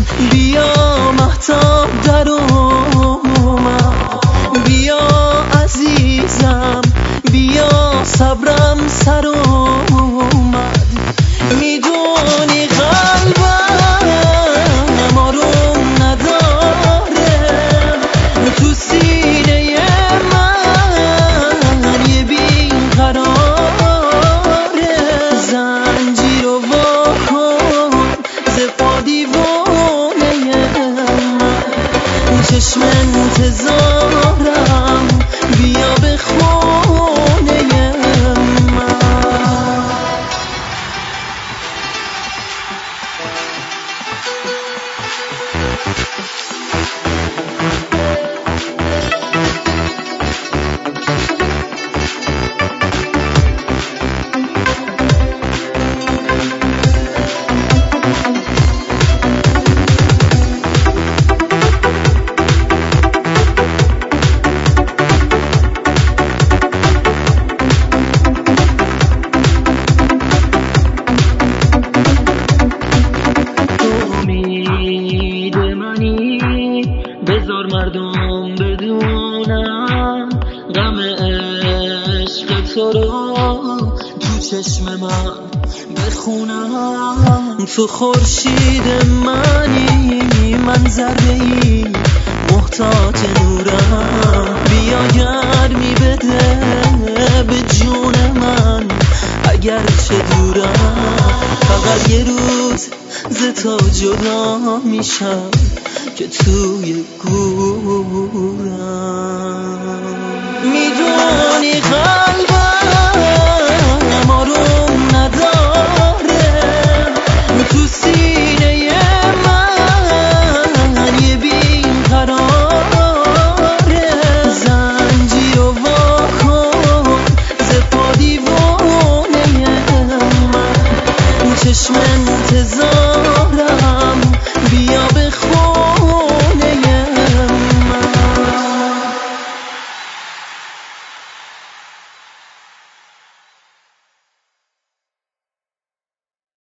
بیا مهتاب در اومد، بیا عزیزم، بیا صبرم سر اومد. میدونی قلبم آروم نداره، تو سینه من یه بیقراره. زنجیر رو واکن ز پا دیوانه من، چشم انتظارم بیا به خونه من. بذار مردم بدونم غم عشق تو رو تو چشم من بخونم. تو خورشید منی، من ذره‌ای محتاج نورم. بیا گرمی بده به جون من اگر چه دورم. فقط یه روز ز تو جدا میشم که توی گورم. میدونی قلبم